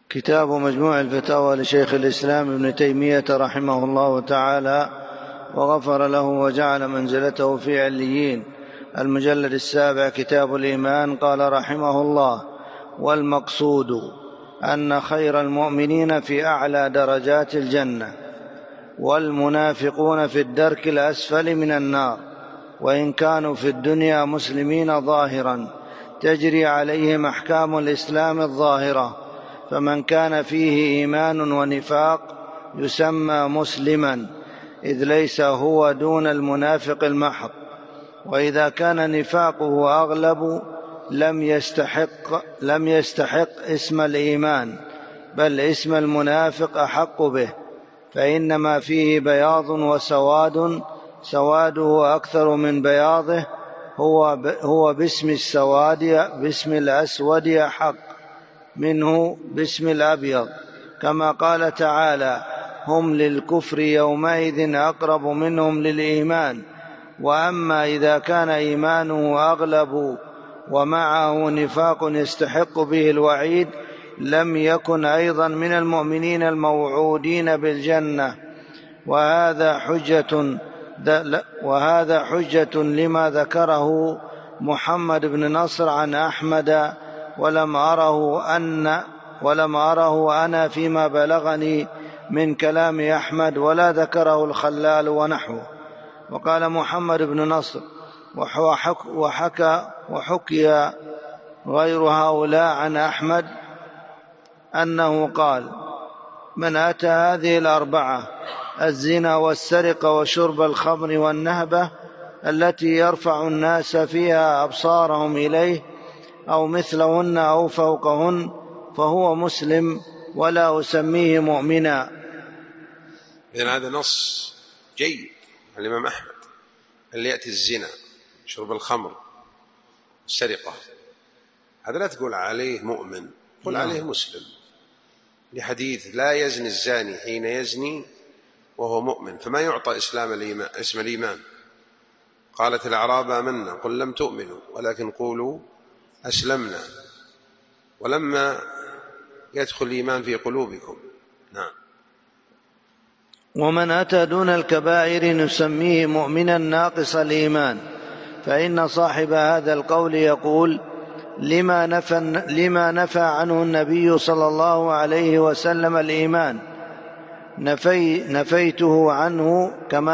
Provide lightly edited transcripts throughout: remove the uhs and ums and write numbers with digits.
كتاب مجموع الفتاوى لشيخ الإسلام ابن تيمية رحمه الله تعالى وغفر له وجعل منزلته في عليين، المجلد 7، كتاب الإيمان. قال رحمه الله: والمقصود أن خير المؤمنين في أعلى درجات الجنة، والمنافقون في الدرك الأسفل من النار، وإن كانوا في الدنيا مسلمين ظاهرا تجري عليهم أحكام الإسلام الظاهرة، فمن كان فيه إيمان ونفاق يسمى مسلما، إذ ليس هو دون المنافق المحض. وإذا كان نفاقه أغلب لم يستحق اسم الإيمان، بل اسم المنافق أحق به، فإنما فيه بياض وسواد، سواده أكثر من بياضه، هو باسم الأسود أحق منه باسم الأبيض، كما قال تعالى: هم للكفر يومئذ أقرب منهم للإيمان. وأما إذا كان إيمانه أغلب ومعه نفاق يستحق به الوعيد، لم يكن أيضا من المؤمنين الموعودين بالجنة. وهذا حجة لما ذكره محمد بن نصر عن أحمد، ولم أره أنا فيما بلغني من كلام أحمد، ولا ذكره الخلال ونحوه. وقال محمد بن نصر: وحكي غير هؤلاء عن أحمد أنه قال: من أتى هذه الأربعة، الزنا والسرقة وشرب الخمر والنهبة، التي يرفع الناس فيها أبصارهم إليه أو مثلهن أو فوقهن، فهو مسلم، ولا أسميه مؤمنا. إذن هذا نص جيد عن الإمام أحمد. اللي يأتي الزنا، شرب الخمر، السرقة، هذا لا تقول عليه مؤمن، قل عليه مسلم، لحديث: لا يزني الزاني حين يزني وهو مؤمن، فما يعطى اسم الإيمان. قالت الأعراب: آمنا، قل لم تؤمنوا ولكن قولوا أسلمنا ولما يدخل الإيمان في قلوبكم. نعم. ومن أتى دون الكبائر نسميه مؤمنا ناقص الإيمان، فإن صاحب هذا القول يقول: لما نفى عنه النبي صلى الله عليه وسلم الإيمان، نفيته عنه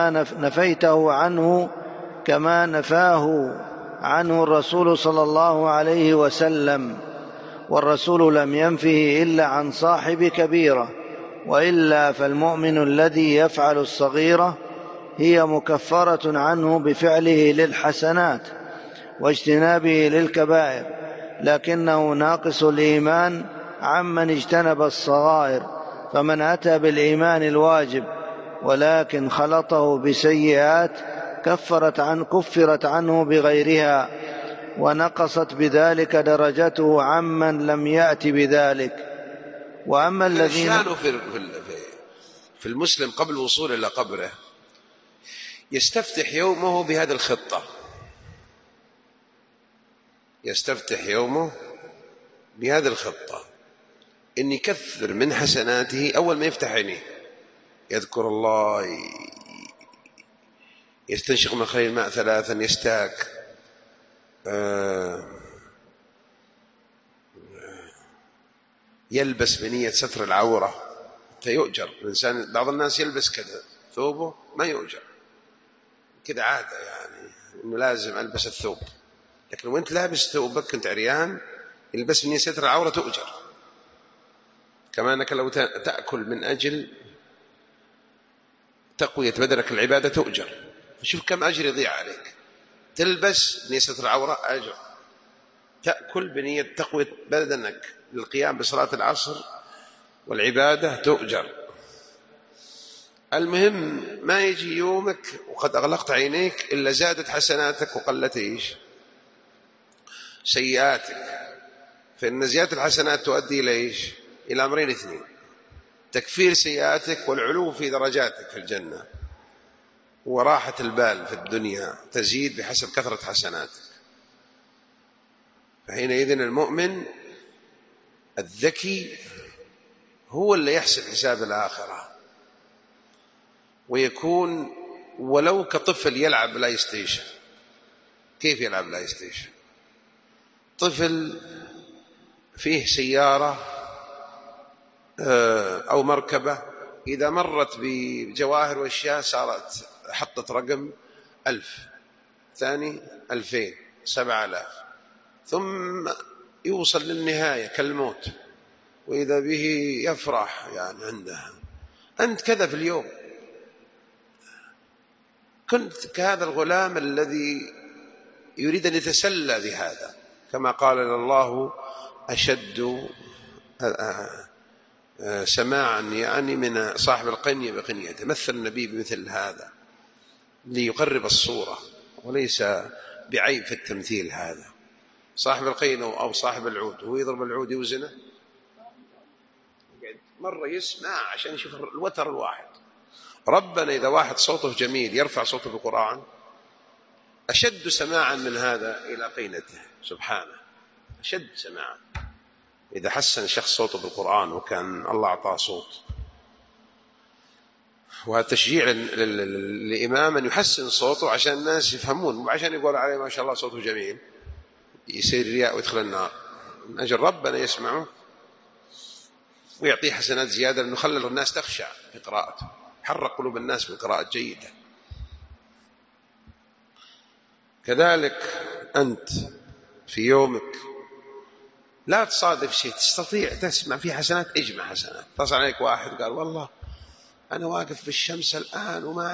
كما نفاه عنه الرسول صلى الله عليه وسلم، والرسول لم ينفه إلا عن صاحب كبيرة، وإلا فالمؤمن الذي يفعل الصغيرة هي مكفرة عنه بفعله للحسنات واجتنابه للكبائر، لكنه ناقص الإيمان عمن اجتنب الصغائر. فمن أتى بالإيمان الواجب ولكن خلطه بسيئات كفرت عنه بغيرها، ونقصت بذلك درجته عمن لم يأت بذلك. وأما الذين في المسلم قبل الوصول إلى قبره يستفتح يومه بهذه الخطة، إن يكثر من حسناته. أول ما يفتح عينيه يذكر الله، يستنشق من خلال الماء 3، يستاك، يلبس بنية ستر العورة فيؤجر. الإنسان بعض الناس يلبس كذا ثوبه ما يؤجر، كذا عادة يعني إنه لازم ألبس الثوب، لكن وانت لابس ثوبك كنت عريان يلبس بنية ستر العورة تؤجر. كما أنك لو تأكل من أجل تقوية بدنك العبادة تؤجر. شوف كم أجر يضيع عليك. تلبس بنية ستر العورة أجر، تأكل بنية تقوية بدنك للقيام بصلاة العصر والعبادة تؤجر. المهم ما يجي يومك وقد أغلقت عينيك إلا زادت حسناتك وقلت سيئاتك. فإن زيادة الحسنات تؤدي إلى أمرين اثنين: تكفير سيئاتك والعلو في درجاتك في الجنة، وراحة البال في الدنيا تزيد بحسب كثرة حسناتك. فحينئذ المؤمن الذكي هو اللي يحسب حساب الآخرة، ويكون ولو كطفل يلعب بلاي ستيشن. كيف يلعب بلاي ستيشن؟ طفل فيه سيارة أو مركبة، إذا مرت بجواهر وأشياء صارت حطت رقم 1000، ثاني 2000، 7000، ثم يوصل للنهاية كالموت، وإذا به يفرح يعني عنده. أنت كذا في اليوم، كنت كهذا الغلام الذي يريد أن يتسلى بهذا، كما قال الله أشد سماعا يعني من صاحب القنية بقنيته. مثل النبي بمثل هذا ليقرب الصورة، وليس بعيب في التمثيل. هذا صاحب القين أو صاحب العود، هو يضرب العود يوزنه، مرة يسمع عشان يشوف الوتر الواحد. ربنا إذا واحد صوته جميل يرفع صوته بالقرآن، أشد سماعا من هذا إلى قينته سبحانه، أشد سماعا. إذا حسن شخص صوته بالقرآن وكان الله أعطاه صوت، وهذا تشجيع للإمام أن يحسن صوته عشان الناس يفهمون، مو عشان يقول عليه ما شاء الله صوته جميل يصير رياء ويدخل النار. من أجل ربنا يسمعه ويعطيه حسنات زيادة، لأنه خلى الناس تخشع في قراءته، حرك قلوب الناس بالقراءة جيدة. كذلك أنت في يومك لا تصادف شيء تستطيع تسمع فيه حسنات، اجمع حسنات. اتصل عليك واحد قال والله أنا واقف بالشمس الآن وما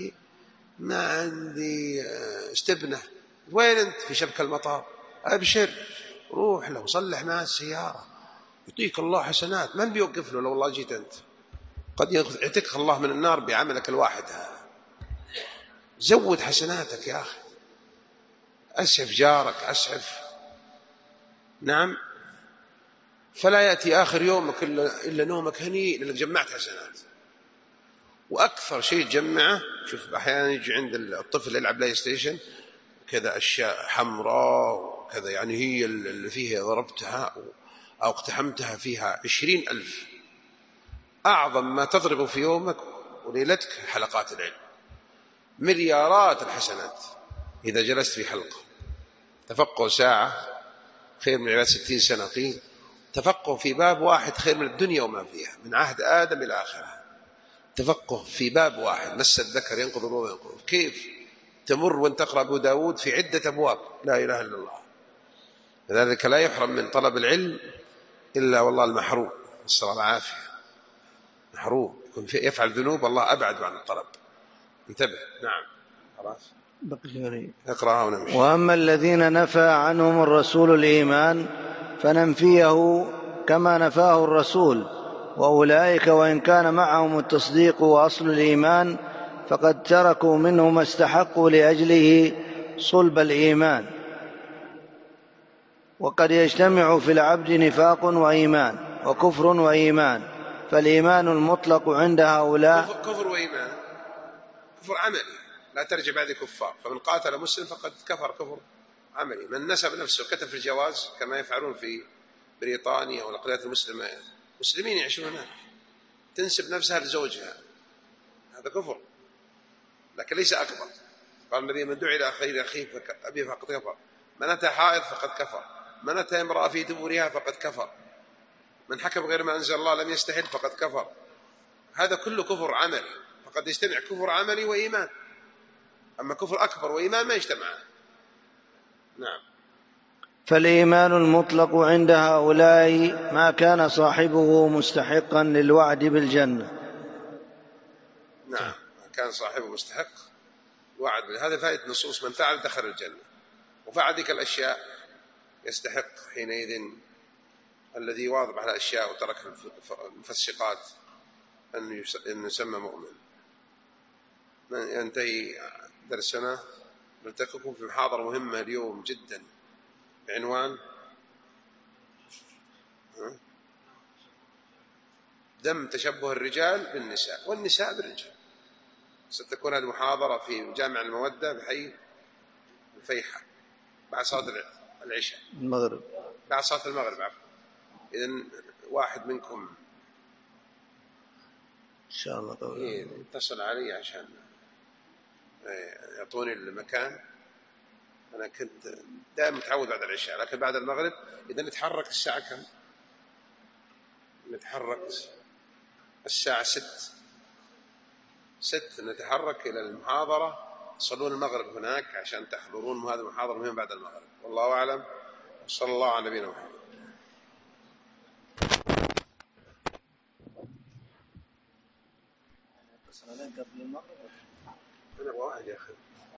عندي استبنة. وين أنت؟ في شبك المطار. أبشر، روح له صلح معه السيارة، يعطيك الله حسنات. من بيوقف له لو الله جيت أنت؟ قد يعتق الله من النار بعملك الواحد هذا. زود حسناتك يا أخي، أسعف جارك، أسعف. نعم، فلا يأتي آخر يومك إلا نومك هنيء لأنك جمعت حسنات. وأكثر شيء تجمعه، شوف أحيانا يجي عند الطفل يلعب بلاي ستيشن كذا أشياء حمراء وكذا، يعني هي اللي فيها ضربتها أو اقتحمتها فيها 20,000. أعظم ما تضرب في يومك وليلتك حلقات العلم، مليارات الحسنات. إذا جلست في حلقة تفقه ساعة خير من عبادة 60 سنة قيل. تفقه في باب واحد خير من الدنيا وما فيها، من عهد آدم إلى آخره. تفقه في باب واحد، مس الذكر ينقض الوضوء وينقض. كيف تمر وانت تقرأ أبو داود في عدة أبواب لا إله إلا الله. لذلك لا يحرم من طلب العلم إلا والله المحروم، نسأل الله العافية. محروم يكون يفعل ذنوب الله أبعد عن الطلب. انتبه. نعم خلاص اقرأها ونمشي. وأما الذين نفى عنهم الرسول الإيمان فننفيه كما نفاه الرسول، وأولئك وإن كان معهم التصديق وأصل الإيمان فقد تركوا منه ما استحقوا لأجله صلب الإيمان. وقد يجتمع في العبد نفاق وإيمان وكفر وإيمان، فالإيمان المطلق عند هؤلاء كفر وإيمان، كفر عملي لا ترجع بعد كفار. فمن قاتل مسلم فقد كفر كفر عملي. من نسب نفسه كتب في الجواز كما يفعلون في بريطانيا والأقليات المسلمة، مسلمين يعيشون هناك، تنسب نفسها لزوجها، هذا كفر لكن ليس أكبر. قال النبي من دعي إلى خير أخيه أبيه فقد كفر، من أتى حائض فقد كفر، من أتى امرأة في دبرها فقد كفر، من حكم غير ما أنزل الله لم يستحل فقد كفر. هذا كله كفر عملي، فقد يجتمع كفر عملي وإيمان. أما كفر أكبر وإيمان ما يجتمعان. نعم. فالإيمان المطلق عند هؤلاء ما كان صاحبه مستحقا للوعد بالجنة. نعم، كان صاحبه مستحق وعد. هذا فائدة نصوص من فعل دخل الجنة، وفعل ذلك الأشياء يستحق حينئذ الذي واظب على الأشياء وترك المفسقات أن يسمى مؤمن. ينتهي درسنا. نلتقيكم في محاضرة مهمة اليوم جدا بعنوان ذم تشبه الرجال بالنساء والنساء بالرجال. ستكون هذه المحاضرة في جامع المودة بحي الفيحة بعد صلاة العشاء، المغرب، بعد صلاة المغرب عفوا. إذن واحد منكم إن شاء الله قبل اتصل علي عشان يعطوني المكان. أنا كنت دائما متعود بعد العشاء، لكن بعد المغرب إذا نتحرك الساعة كم؟ نتحرك الساعة 6 نتحرك إلى المحاضرة، تصلون المغرب هناك عشان تحضرون هذه المحاضرة مهمة بعد المغرب. والله أعلم، صلى الله على نبينا محمد. قبل المغرب أنا أبغى واحد يا أخي.